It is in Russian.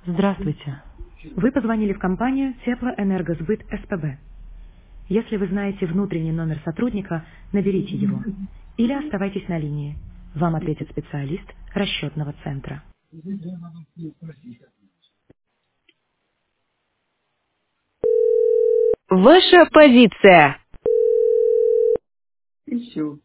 Здравствуйте. Вы позвонили в компанию Теплоэнергосбыт СПБ. Если вы знаете внутренний номер сотрудника, наберите его. Или оставайтесь на линии. Вам ответит специалист расчетного центра. Ваша позиция. Еще.